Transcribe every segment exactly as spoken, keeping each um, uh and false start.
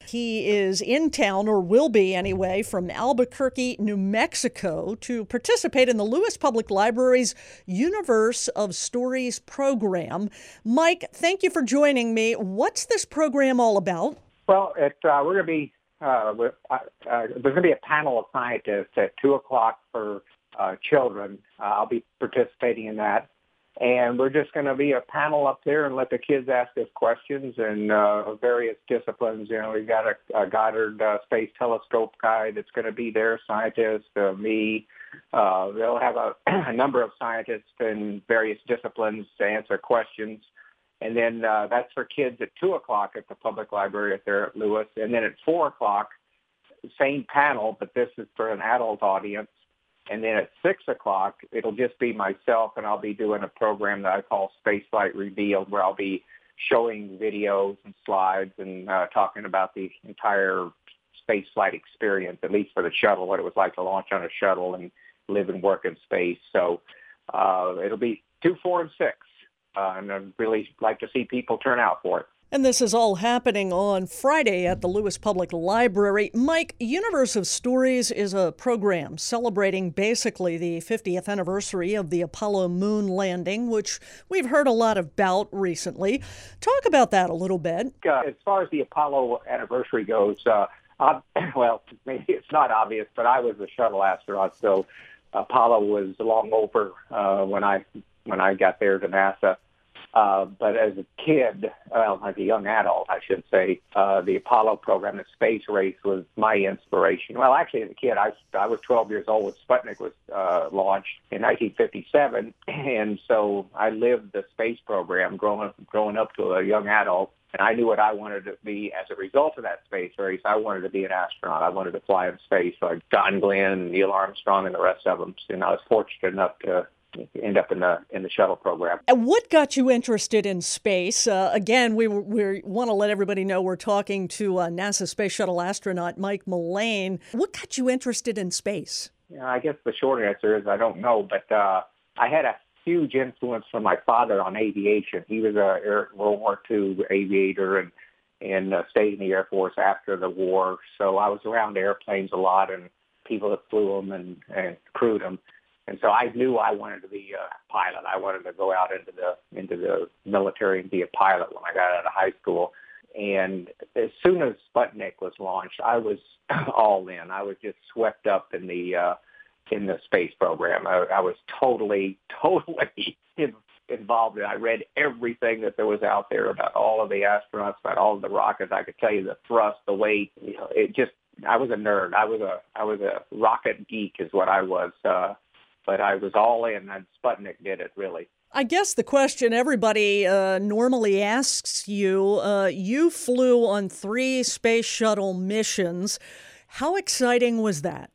He is in town, or will be anyway, from Albuquerque, New Mexico, to participate in the Lewis Public Library's Universe of Stories program. Mike, thank you for joining me. What's this program all about? Well, it, uh, we're going to be uh, with, uh, uh, there's going to be a panel of scientists at two o'clock for uh, children. Uh, I'll be participating in that. And we're just going to be a panel up there and let the kids ask us questions in uh, various disciplines. You know, we've got a, a Goddard uh, Space Telescope guy that's going to be there, scientist, uh, me. Uh, they'll have a, a number of scientists in various disciplines to answer questions. And then uh, that's for kids at two o'clock at the public library up there at Lewis. And then at four o'clock, same panel, but this is for an adult audience. And then at six o'clock, it'll just be myself, and I'll be doing a program that I call Spaceflight Revealed, where I'll be showing videos and slides and uh, talking about the entire spaceflight experience, at least for the shuttle, what it was like to launch on a shuttle and live and work in space. So uh, it'll be two, four, and six, uh, and I'd really like to see people turn out for it. And this is all happening on Friday at the Lewis Public Library. Mike, Universe of Stories is a program celebrating basically the fiftieth anniversary of the Apollo moon landing, which we've heard a lot about recently. Talk about that a little bit. Uh, as far as the Apollo anniversary goes, uh, uh, well, maybe it's not obvious, but I was a shuttle astronaut, so Apollo was long over uh, when I when I got there to NASA. Uh, but as a kid, well, as a young adult, I should say, uh, the Apollo program, the space race, was my inspiration. Well, actually, as a kid, I, I was twelve years old when Sputnik was uh, launched in nineteen fifty-seven, and so I lived the space program growing, growing up to a young adult, and I knew what I wanted to be as a result of that space race. I wanted to be an astronaut. I wanted to fly in space, like John Glenn, Neil Armstrong, and the rest of them, and I was fortunate enough to end up in the in the shuttle program. And what got you interested in space? Uh, again, we we want to let everybody know we're talking to uh, NASA Space Shuttle astronaut Mike Mullane. What got you interested in space? Yeah, I guess the short answer is I don't know, but uh, I had a huge influence from my father on aviation. He was a World War Two aviator and and uh, stayed in the Air Force after the war, so I was around airplanes a lot and people that flew them and, and crewed them. And so I knew I wanted to be a pilot. I wanted to go out into the into the military and be a pilot when I got out of high school. And as soon as Sputnik was launched, I was all in. I was just swept up in the uh, in the space program. I, I was totally, totally involved in it. I read everything that there was out there about all of the astronauts, about all of the rockets. I could tell you the thrust, the weight. You know, it just. I was a nerd. I was a I was a rocket geek, is what I was. Uh, But I was all in, and Sputnik did it, really. I guess the question everybody uh, normally asks you, uh, you flew on three space shuttle missions. How exciting was that?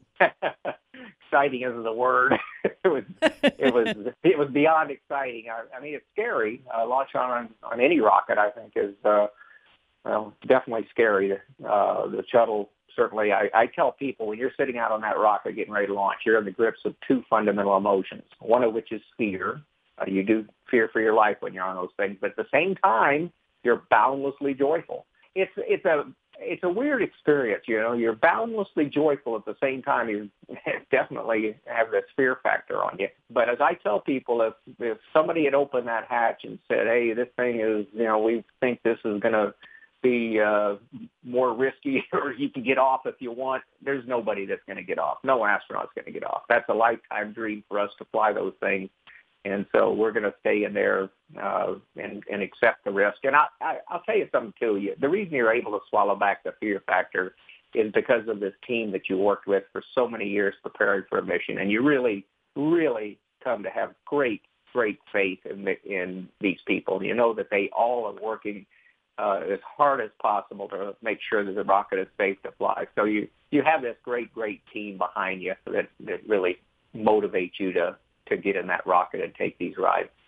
Exciting isn't the word. it was it was it was beyond exciting. I, I mean, it's scary. Uh, launch on on any rocket, I think, is uh, well definitely scary. Uh, the shuttle. Certainly, I, I tell people when you're sitting out on that rocket getting ready to launch, you're in the grips of two fundamental emotions, one of which is fear. Uh, you do fear for your life when you're on those things, but at the same time, you're boundlessly joyful. It's it's a it's a weird experience, you know. You're boundlessly joyful at the same time. You definitely have this fear factor on you. But as I tell people, if if somebody had opened that hatch and said, "Hey, this thing is, you know, we think this is going to be uh, more risky, or you can get off if you want," there's nobody that's going to get off. No astronaut's going to get off. That's a lifetime dream for us to fly those things. And so we're going to stay in there uh, and, and accept the risk. And I, I, I'll tell you something, too. You, the reason you're able to swallow back the fear factor is because of this team that you worked with for so many years preparing for a mission. And you really, really come to have great, great faith in, the, in these people. You know that they all are working Uh, as hard as possible to make sure that the rocket is safe to fly. So you, you have this great, great team behind you that, that really motivates you to, to get in that rocket and take these rides.